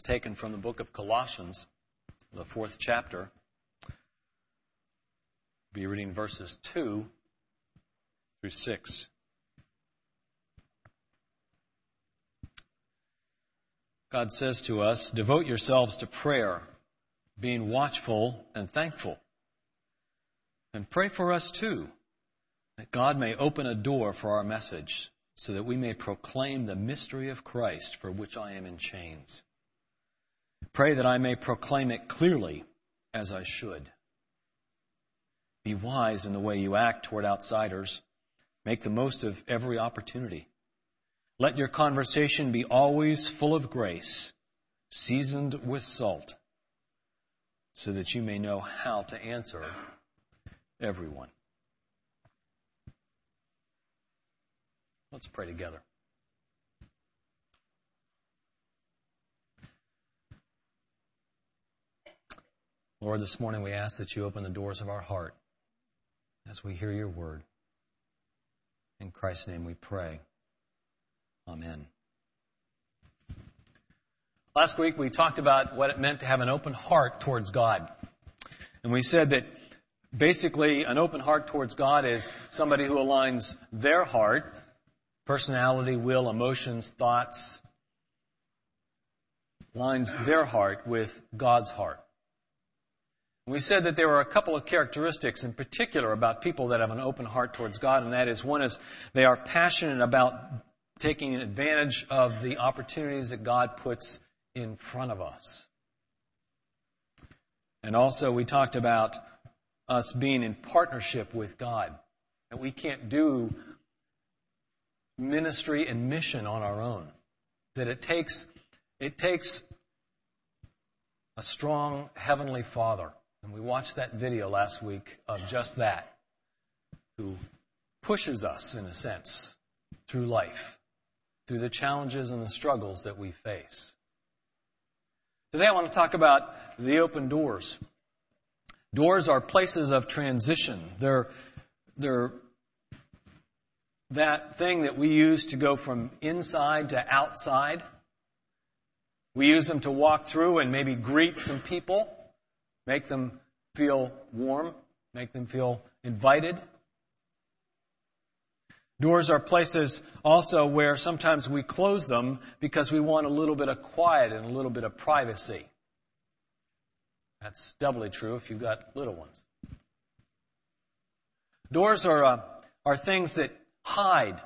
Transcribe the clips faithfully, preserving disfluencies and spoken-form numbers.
taken from the book of Colossians, the fourth chapter. We'll be reading verses two through six. God says to us, "Devote yourselves to prayer, being watchful and thankful. And pray for us too, that God may open a door for our message, so that we may proclaim the mystery of Christ, for which I am in chains. Pray that I may proclaim it clearly, as I should. Be wise in the way you act toward outsiders. Make the most of every opportunity. Let your conversation be always full of grace, seasoned with salt, so that you may know how to answer everyone." Let's pray together. Lord, this morning we ask that you open the doors of our heart as we hear your word. In Christ's name we pray. Amen. Last week we talked about what it meant to have an open heart towards God. And we said that basically an open heart towards God is somebody who aligns their heart, personality, will, emotions, thoughts, lines their heart with God's heart. We said that there were a couple of characteristics in particular about people that have an open heart towards God, and that is, one is they are passionate about taking advantage of the opportunities that God puts in front of us. And also we talked about us being in partnership with God, that we can't do ministry and mission on our own, that it takes it takes a strong Heavenly Father. And we watched that video last week of just that, who pushes us, in a sense, through life, through the challenges and the struggles that we face. Today I want to talk about the open doors. Doors are places of transition. They're, they're that thing that we use to go from inside to outside. We use them to walk through and maybe greet some people, make them feel warm, make them feel invited. Doors are places also where sometimes we close them because we want a little bit of quiet and a little bit of privacy. That's doubly true if you've got little ones. Doors are uh, are things that hide.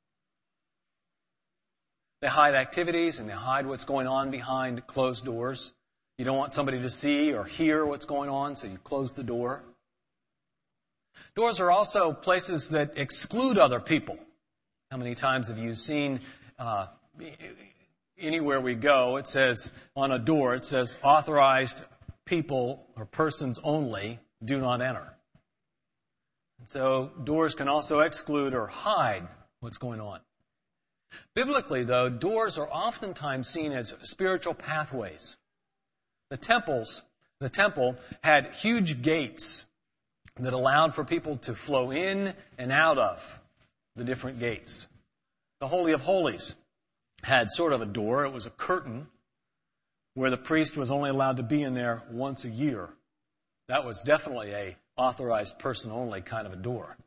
They hide activities and they hide what's going on behind closed doors. You don't want somebody to see or hear what's going on, so you close the door. Doors are also places that exclude other people. How many times have you seen, uh, anywhere we go, it says on a door, it says authorized people or persons only do not enter. And so doors can also exclude or hide what's going on. Biblically, though, doors are oftentimes seen as spiritual pathways. The temples, the temple had huge gates that allowed for people to flow in and out of the different gates. The Holy of Holies had sort of a door. It was a curtain where the priest was only allowed to be in there once a year. That was definitely a authorized person only kind of a door.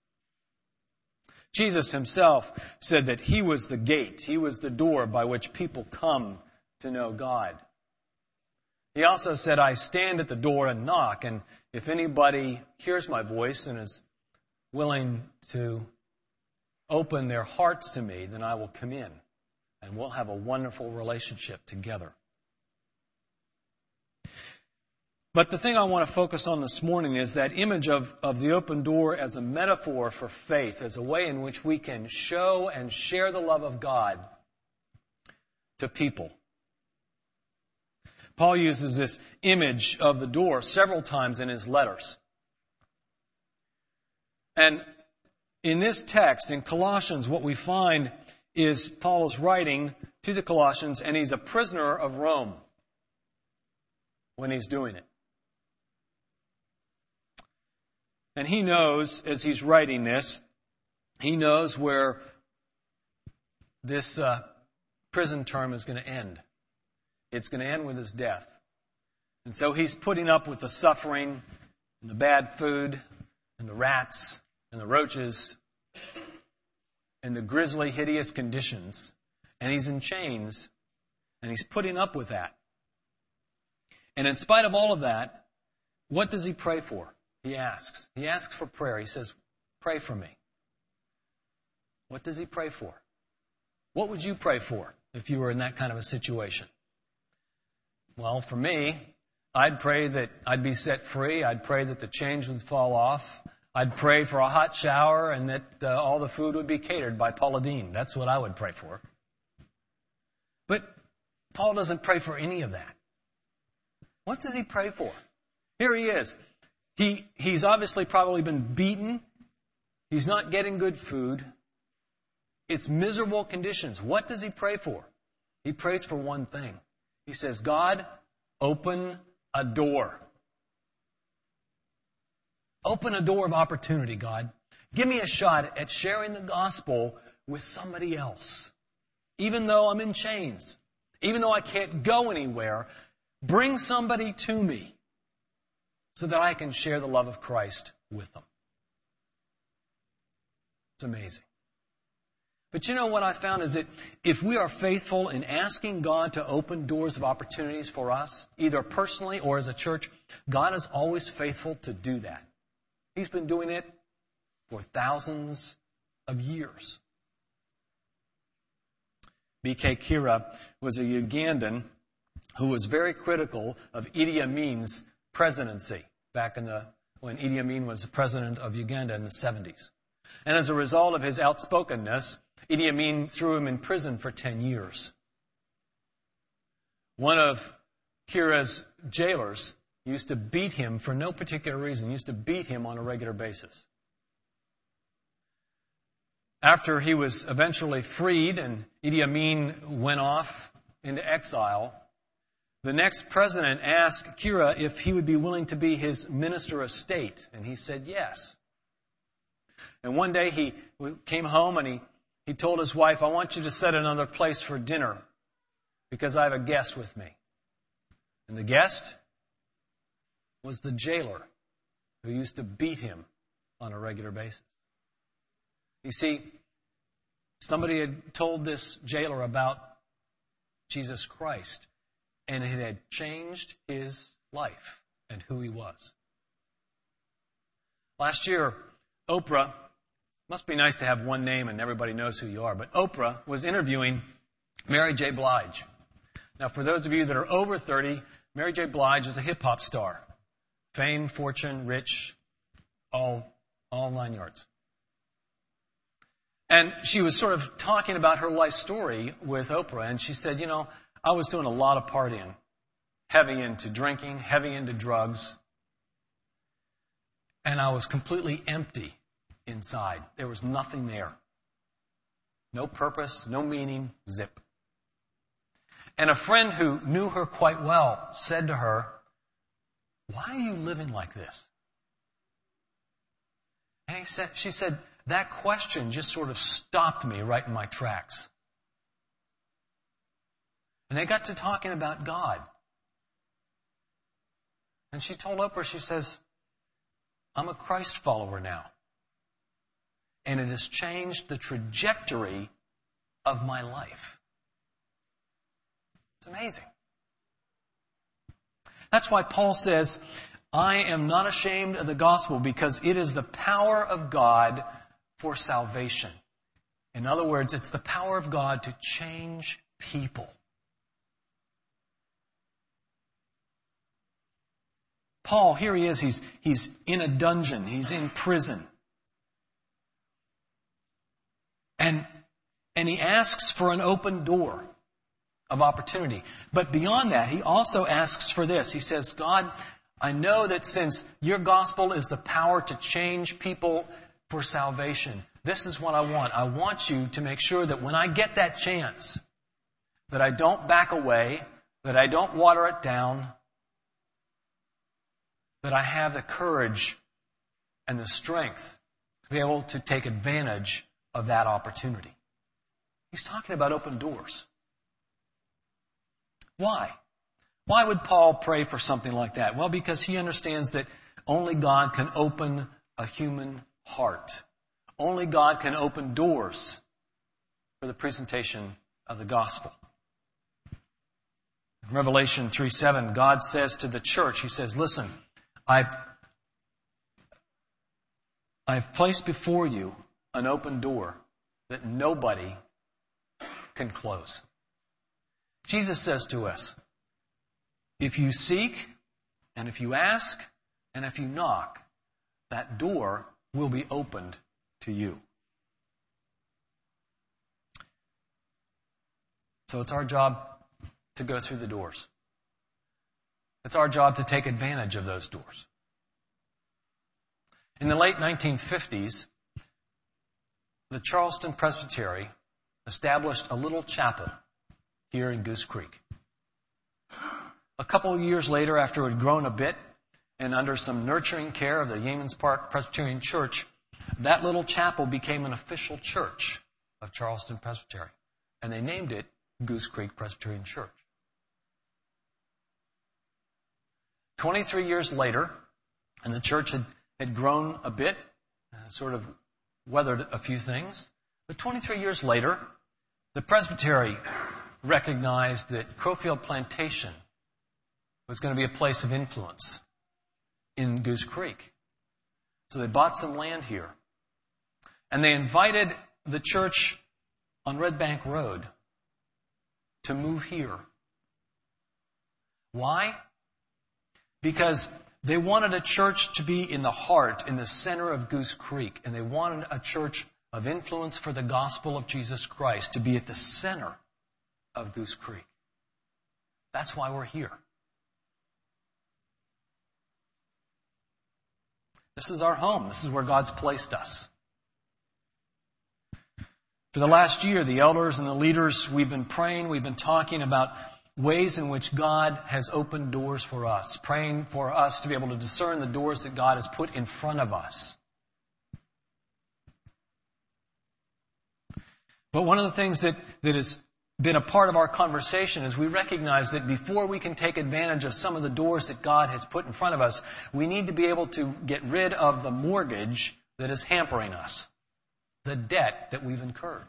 Jesus himself said that he was the gate. He was the door by which people come to know God. He also said, "I stand at the door and knock, and if anybody hears my voice and is willing to open their hearts to me, then I will come in, and we'll have a wonderful relationship together." But the thing I want to focus on this morning is that image of, of the open door as a metaphor for faith, as a way in which we can show and share the love of God to people. Paul uses this image of the door several times in his letters. And in this text, in Colossians, what we find is Paul is writing to the Colossians, and he's a prisoner of Rome when he's doing it. And he knows, as he's writing this, he knows where this uh, prison term is going to end. it's going to end with his death. And so he's putting up with the suffering and the bad food and the rats and the roaches and the grisly, hideous conditions. And he's in chains, and he's putting up with that. And in spite of all of that, what does he pray for? He asks. He asks for prayer. He says, pray for me. What does he pray for? What would you pray for if you were in that kind of a situation? Well, for me, I'd pray that I'd be set free. I'd pray that the chains would fall off. I'd pray for a hot shower and that uh, all the food would be catered by Paula Deen. That's what I would pray for. But Paul doesn't pray for any of that. What does he pray for? Here he is. He, he's obviously probably been beaten. He's not getting good food. It's miserable conditions. What does he pray for? He prays for one thing. He says, God, open a door. Open a door of opportunity, God. Give me a shot at sharing the gospel with somebody else. Even though I'm in chains, even though I can't go anywhere, bring somebody to me so that I can share the love of Christ with them. It's amazing. But you know what I found is that if we are faithful in asking God to open doors of opportunities for us, either personally or as a church, God is always faithful to do that. He's been doing it for thousands of years. B K Kira was a Ugandan who was very critical of Idi Amin's presidency back in the when Idi Amin was the president of Uganda in the seventies. And as a result of his outspokenness, Idi Amin threw him in prison for ten years. One of Kira's jailers used to beat him for no particular reason, used to beat him on a regular basis. After he was eventually freed and Idi Amin went off into exile, the next president asked Kira if he would be willing to be his minister of state, and he said yes. And one day he came home and he, he told his wife, I want you to set another place for dinner because I have a guest with me. And the guest was the jailer who used to beat him on a regular basis. You see, somebody had told this jailer about Jesus Christ, and it had changed his life and who he was. Last year, Oprah, must be nice to have one name and everybody knows who you are, but Oprah was interviewing Mary J. Blige. Now, for those of you that are over thirty, Mary J. Blige is a hip-hop star. Fame, fortune, rich, all, all nine yards. And she was sort of talking about her life story with Oprah, and she said, you know, I was doing a lot of partying, heavy into drinking, heavy into drugs, and I was completely empty inside. There was nothing there. No purpose, no meaning, zip. And a friend who knew her quite well said to her, why are you living like this? And he said, she said, that question just sort of stopped me right in my tracks. And they got to talking about God. And she told Oprah, she says, I'm a Christ follower now. And it has changed the trajectory of my life. It's amazing. That's why Paul says, I am not ashamed of the gospel because it is the power of God for salvation. In other words, it's the power of God to change people. Paul, here he is, he's, he's in a dungeon, he's in prison. And, and he asks for an open door of opportunity. But beyond that, he also asks for this. He says, God, I know that since your gospel is the power to change people for salvation, this is what I want. I want you to make sure that when I get that chance, that I don't back away, that I don't water it down, that I have the courage and the strength to be able to take advantage of that opportunity. He's talking about open doors. Why? Why would Paul pray for something like that? Well, because he understands that only God can open a human heart. Only God can open doors for the presentation of the gospel. In Revelation three seven, God says to the church, He says, listen, I've, I've placed before you an open door that nobody can close. Jesus says to us, if you seek, and if you ask, and if you knock, that door will be opened to you. So it's our job to go through the doors. It's our job to take advantage of those doors. In the late nineteen fifties, the Charleston Presbytery established a little chapel here in Goose Creek. A couple of years later, after it had grown a bit, and under some nurturing care of the Yeamans Park Presbyterian Church, that little chapel became an official church of Charleston Presbytery. And they named it Goose Creek Presbyterian Church. Twenty-three years later, and the church had, had grown a bit, uh, sort of weathered a few things. But twenty-three years later, the presbytery recognized that Crowfield Plantation was going to be a place of influence in Goose Creek. So they bought some land here. And they invited the church on Red Bank Road to move here. Why? Because they wanted a church to be in the heart, in the center of Goose Creek. And they wanted a church of influence for the gospel of Jesus Christ to be at the center of Goose Creek. That's why we're here. This is our home. This is where God's placed us. For the last year, the elders and the leaders, we've been praying, we've been talking about ways in which God has opened doors for us, praying for us to be able to discern the doors that God has put in front of us. But one of the things that, that has been a part of our conversation is we recognize that before we can take advantage of some of the doors that God has put in front of us, we need to be able to get rid of the mortgage that is hampering us, the debt that we've incurred.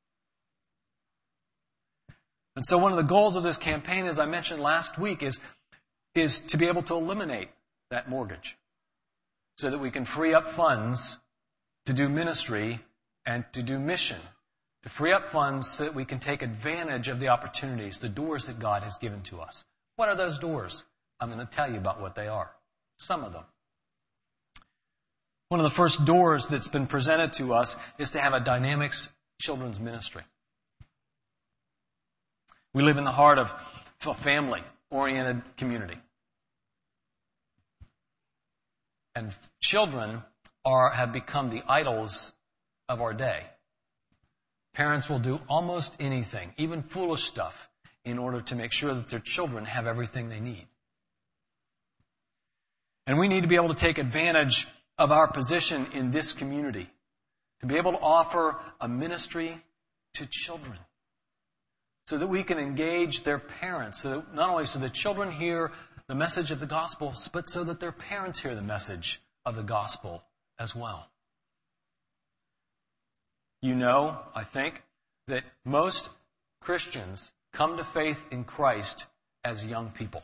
And so one of the goals of this campaign, as I mentioned last week, is, is to be able to eliminate that mortgage so that we can free up funds to do ministry and to do mission. To free up funds so that we can take advantage of the opportunities, the doors that God has given to us. What are those doors? I'm going to tell you about what they are. Some of them. One of the first doors that's been presented to us is to have a dynamics children's ministry. We live in the heart of a family-oriented community. And children are have become the idols of our day. Parents will do almost anything, even foolish stuff, in order to make sure that their children have everything they need. And we need to be able to take advantage of our position in this community, to be able to offer a ministry to children, so that we can engage their parents, so that not only so that children hear the message of the gospel, but so that their parents hear the message of the gospel as well. You know, I think, that most Christians come to faith in Christ as young people.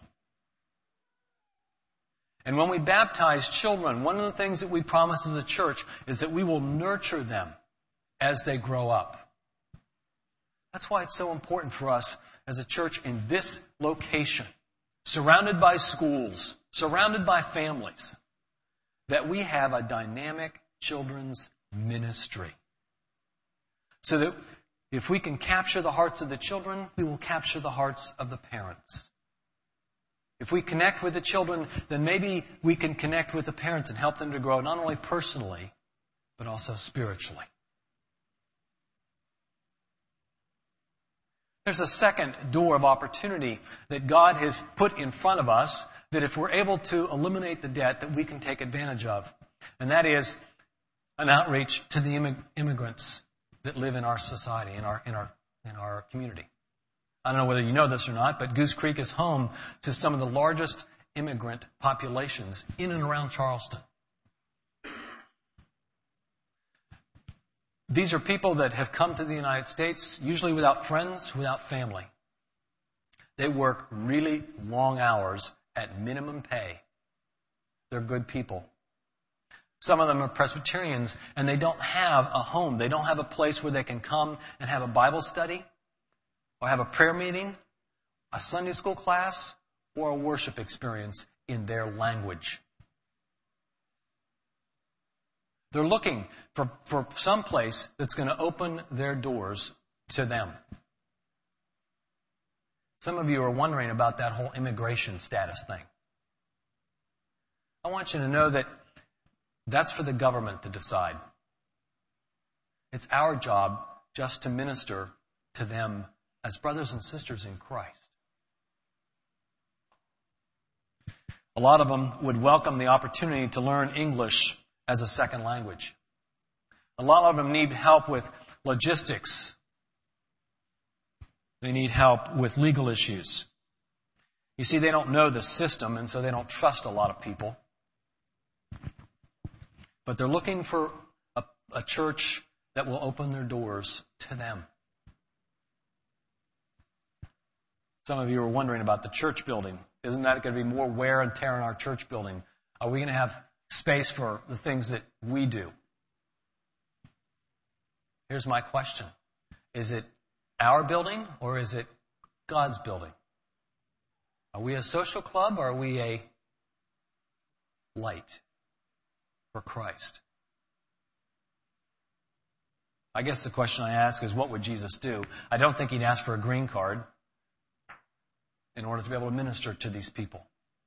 And when we baptize children, one of the things that we promise as a church is that we will nurture them as they grow up. That's why it's so important for us as a church in this location, surrounded by schools, surrounded by families, that we have a dynamic children's ministry. So that if we can capture the hearts of the children, we will capture the hearts of the parents. If we connect with the children, then maybe we can connect with the parents and help them to grow not only personally, but also spiritually. There's a second door of opportunity that God has put in front of us that if we're able to eliminate the debt, that we can take advantage of. And that is an outreach to the immig- immigrants that live in our society, in our in our in our community. I don't know whether you know this or not, but Goose Creek is home to some of the largest immigrant populations in and around Charleston. These are people that have come to the United States, usually without friends, without family. They work really long hours at minimum pay. They're good people. Some of them are Presbyterians, and they don't have a home. They don't have a place where they can come and have a Bible study, or have a prayer meeting, a Sunday school class, or a worship experience in their language. They're looking for, for some place that's going to open their doors to them. Some of you are wondering about that whole immigration status thing. I want you to know that that's for the government to decide. It's our job just to minister to them as brothers and sisters in Christ. A lot of them would welcome the opportunity to learn English as a second language. A lot of them need help with logistics. They need help with legal issues. You see, they don't know the system, and so they don't trust a lot of people. But they're looking for a, a church that will open their doors to them. Some of you are wondering about the church building. Isn't that going to be more wear and tear in our church building? Are we going to have space for the things that we do? Here's my question. Is it our building or is it God's building? Are we a social club or are we a light for Christ? I guess the question I ask is, what would Jesus do? I don't think he'd ask for a green card in order to be able to minister to these people.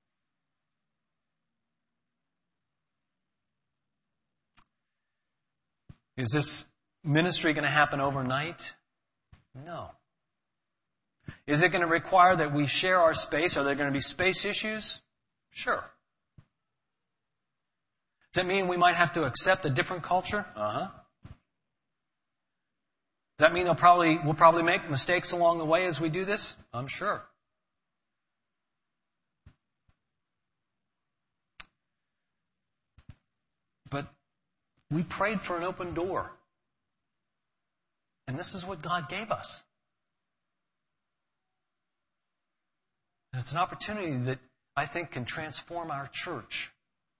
Is this ministry going to happen overnight? No. Is it going to require that we share our space? Are there going to be space issues? Sure. Does that mean we might have to accept a different culture? Uh-huh. Does that mean they'll probably, we'll probably make mistakes along the way as we do this? I'm sure. But we prayed for an open door. And this is what God gave us. And it's an opportunity that I think can transform our church.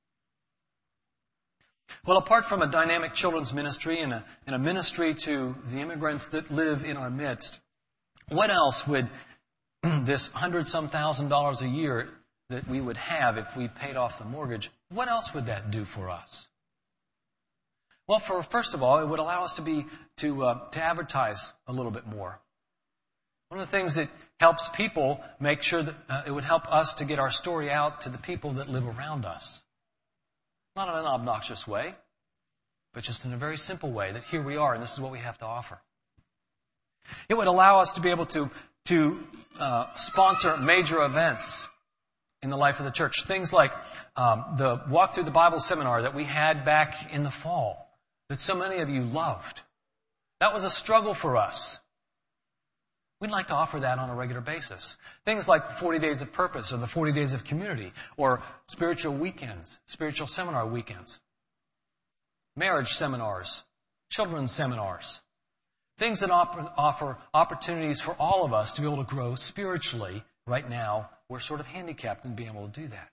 Well, apart from a dynamic children's ministry and a, and a ministry to the immigrants that live in our midst, what else would this hundred-some thousand dollars a year that we would have if we paid off the mortgage, what else would that do for us? Well, for first of all, it would allow us to be to uh, to advertise a little bit more. One of the things that helps people make sure that uh, it would help us to get our story out to the people that live around us. Not in an obnoxious way, but just in a very simple way, that here we are and this is what we have to offer. It would allow us to be able to, to uh, sponsor major events in the life of the church. Things like um, the Walk Through the Bible seminar that we had back in the fall, that so many of you loved. That was a struggle for us. We'd like to offer that on a regular basis. Things like the forty Days of Purpose or the forty Days of Community or spiritual weekends, spiritual seminar weekends, marriage seminars, children's seminars. Things that op- offer opportunities for all of us to be able to grow spiritually. Right now, we're sort of handicapped in being able to do that.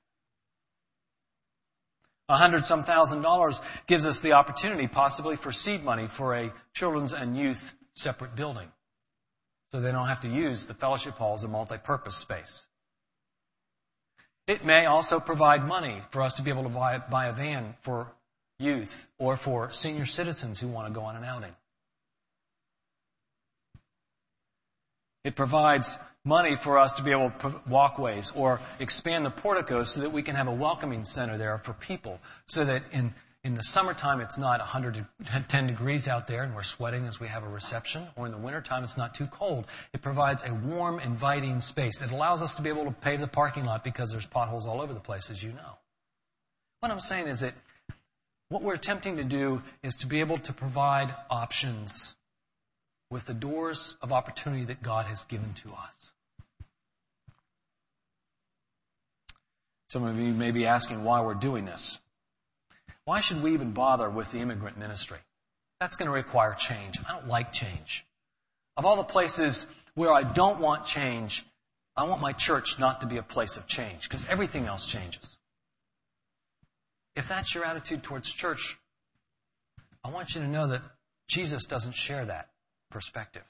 A hundred some thousand dollars gives us the opportunity possibly for seed money for a children's and youth separate building. So they don't have to use the fellowship hall as a multi-purpose space. It may also provide money for us to be able to buy, buy a van for youth or for senior citizens who want to go on an outing. It provides money for us to be able to put walkways or expand the porticos so that we can have a welcoming center there for people, so that in In the summertime, it's not one hundred ten degrees out there and we're sweating as we have a reception. Or in the wintertime, it's not too cold. It provides a warm, inviting space. It allows us to be able to pave the parking lot because there's potholes all over the place, as you know. What I'm saying is that what we're attempting to do is to be able to provide options with the doors of opportunity that God has given to us. Some of you may be asking why we're doing this. Why should we even bother with the immigrant ministry? That's going to require change. I don't like change. Of all the places where I don't want change, I want my church not to be a place of change, because everything else changes. If that's your attitude towards church, I want you to know that Jesus doesn't share that perspective.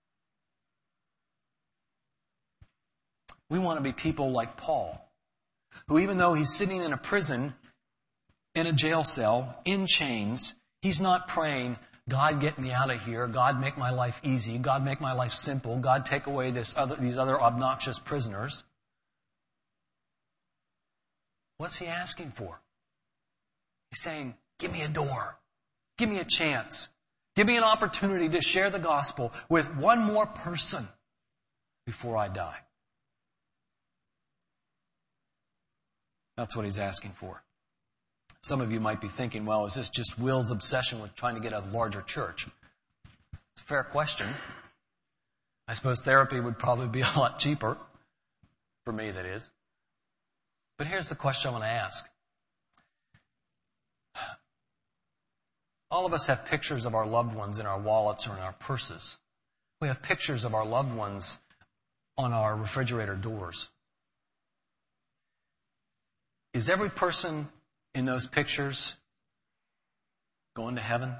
We want to be people like Paul, who even though he's sitting in a prison, in a jail cell, in chains, he's not praying, God, get me out of here. God, make my life easy. God, make my life simple. God, take away this other, these other obnoxious prisoners. What's he asking for? He's saying, give me a door. Give me a chance. Give me an opportunity to share the gospel with one more person before I die. That's what he's asking for. Some of you might be thinking, well, is this just Will's obsession with trying to get a larger church? It's a fair question. I suppose therapy would probably be a lot cheaper. For me, that is. But here's the question I want to ask. All of us have pictures of our loved ones in our wallets or in our purses. We have pictures of our loved ones on our refrigerator doors. Is every person in those pictures going to heaven?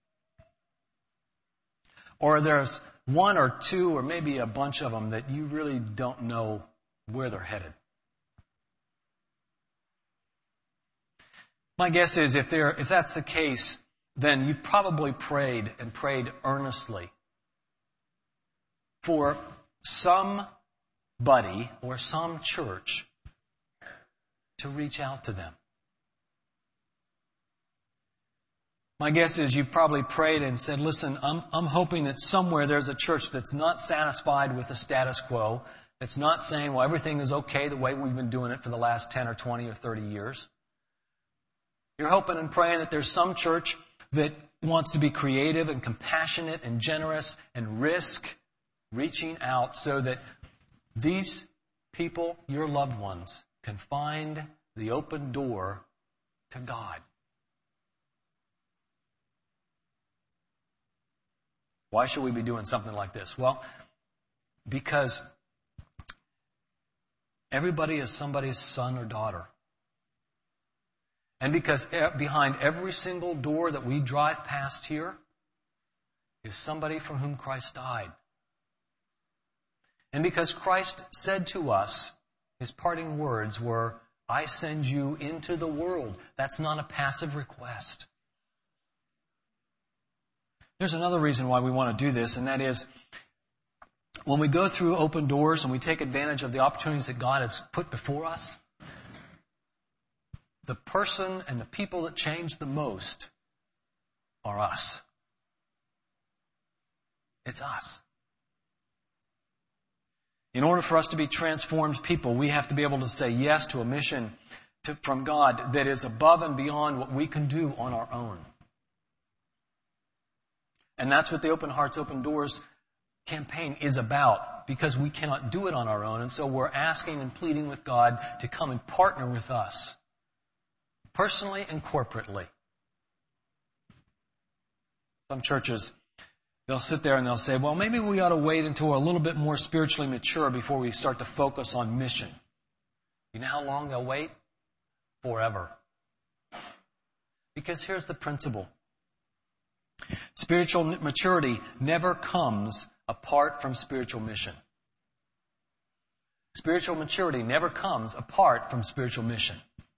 Or there's one or two or maybe a bunch of them that you really don't know where they're headed? My guess is if they're, if that's the case, then you've probably prayed and prayed earnestly for somebody or some church to reach out to them. My guess is you probably prayed and said, listen, I'm, I'm hoping that somewhere there's a church that's not satisfied with the status quo, that's not saying, well, everything is okay the way we've been doing it for the last ten or twenty or thirty years. You're hoping and praying that there's some church that wants to be creative and compassionate and generous and risk reaching out so that these people, your loved ones, can find the open door to God. Why should we be doing something like this? Well, because everybody is somebody's son or daughter. And because behind every single door that we drive past here is somebody for whom Christ died. And because Christ said to us, his parting words were, I send you into the world. That's not a passive request. There's another reason why we want to do this, and that is when we go through open doors and we take advantage of the opportunities that God has put before us, the person and the people that change the most are us. It's us. In order for us to be transformed people, we have to be able to say yes to a mission to, from God that is above and beyond what we can do on our own. And that's what the Open Hearts, Open Doors campaign is about, because we cannot do it on our own. And so we're asking and pleading with God to come and partner with us, personally and corporately. Some churches, they'll sit there and they'll say, well, maybe we ought to wait until we're a little bit more spiritually mature before we start to focus on mission. You know how long they'll wait? Forever. Because here's the principle. Spiritual maturity never comes apart from spiritual mission. Spiritual maturity never comes apart from spiritual mission.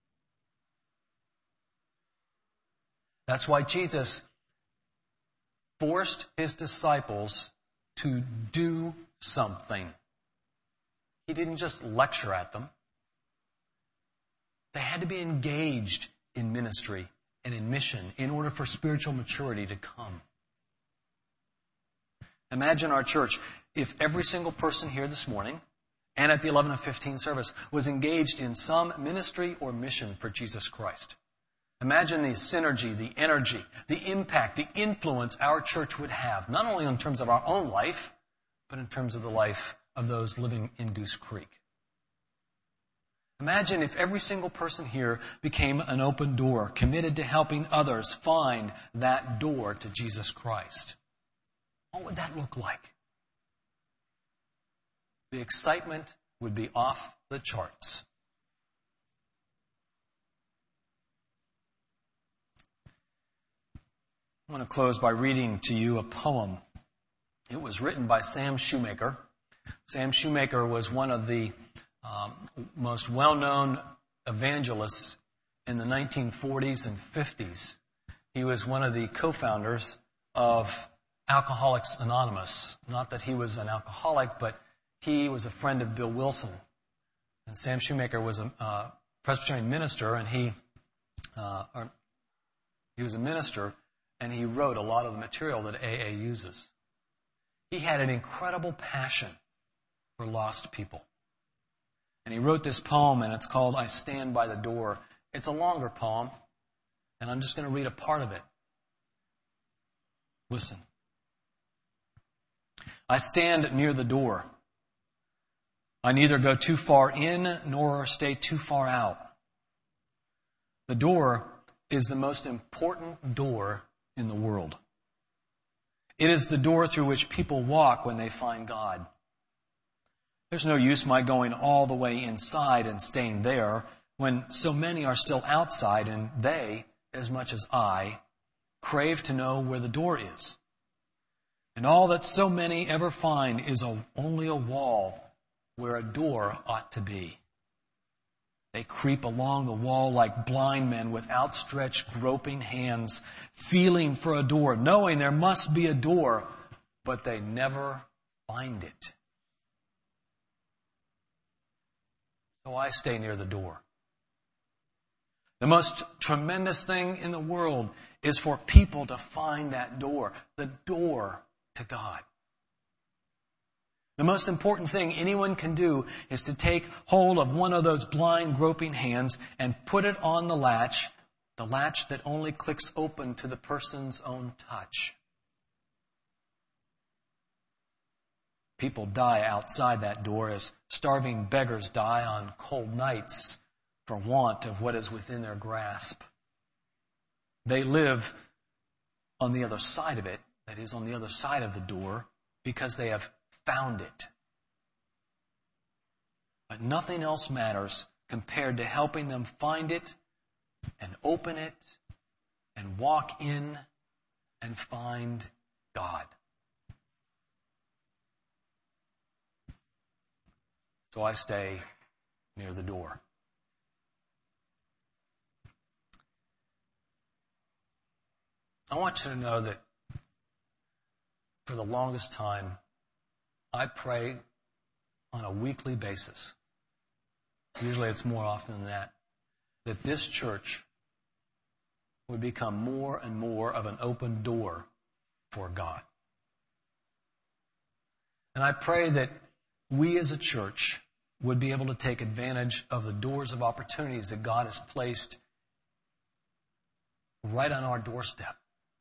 That's why Jesus forced his disciples to do something. He didn't just lecture at them. They had to be engaged in ministry and in mission in order for spiritual maturity to come. Imagine our church if every single person here this morning and at the eleven and fifteen service was engaged in some ministry or mission for Jesus Christ. Imagine the synergy, the energy, the impact, the influence our church would have, not only in terms of our own life, but in terms of the life of those living in Goose Creek. Imagine if every single person here became an open door, committed to helping others find that door to Jesus Christ. What would that look like? The excitement would be off the charts. I want to close by reading to you a poem. It was written by Sam Shoemaker. Sam Shoemaker was one of the um, most well-known evangelists in the nineteen forties and fifties. He was one of the co-founders of Alcoholics Anonymous. Not that he was an alcoholic, but he was a friend of Bill Wilson. And Sam Shoemaker was a uh, Presbyterian minister, and he, uh, or, he was a minister, and he wrote a lot of the material that A A uses. He had an incredible passion for lost people. And he wrote this poem, and it's called I Stand by the Door. It's a longer poem, and I'm just going to read a part of it. Listen. I stand near the door. I neither go too far in nor stay too far out. The door is the most important door in the world. It is the door through which people walk when they find God. There's no use my going all the way inside and staying there when so many are still outside and they, as much as I, crave to know where the door is. And all that so many ever find is a, only a wall where a door ought to be. They creep along the wall like blind men with outstretched, groping hands, feeling for a door, knowing there must be a door, but they never find it. So I stay near the door. The most tremendous thing in the world is for people to find that door, the door to God. The most important thing anyone can do is to take hold of one of those blind, groping hands and put it on the latch, the latch that only clicks open to the person's own touch. People die outside that door as starving beggars die on cold nights for want of what is within their grasp. They live on the other side of it, that is, on the other side of the door, because they have found it. But nothing else matters compared to helping them find it and open it and walk in and find God. So I stay near the door. I want you to know that for the longest time, I pray on a weekly basis. Usually it's more often than that. That this church would become more and more of an open door for God. And I pray that we as a church would be able to take advantage of the doors of opportunities that God has placed right on our doorstep.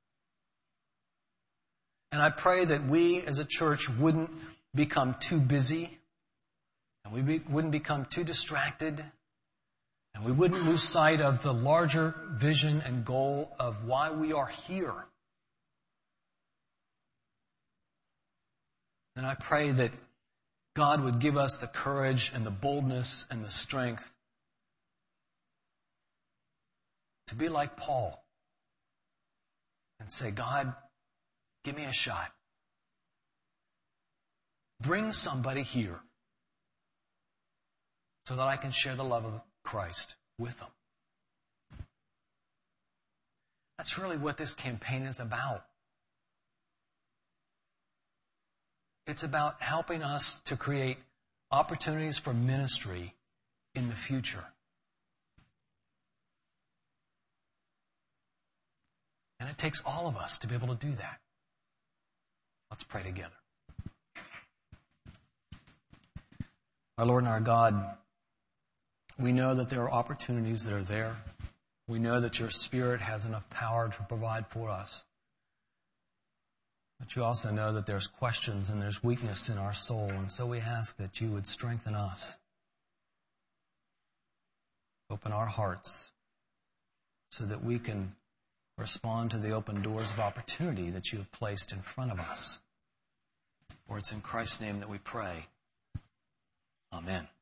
And I pray that we as a church wouldn't become too busy, and we be, wouldn't become too distracted, and we wouldn't lose sight of the larger vision and goal of why we are here. And I pray that God would give us the courage and the boldness and the strength to be like Paul and say, God, give me a shot. Bring somebody here so that I can share the love of Christ with them. That's really what this campaign is about. It's about helping us to create opportunities for ministry in the future. And it takes all of us to be able to do that. Let's pray together. Our Lord and our God, we know that there are opportunities that are there We know that your Spirit has enough power to provide for us. But you also know that there's questions and there's weakness in our soul, and so we ask that you would strengthen us. Open our hearts so that we can respond to the open doors of opportunity that you have placed in front of us. For it's in Christ's name that we pray. Amen.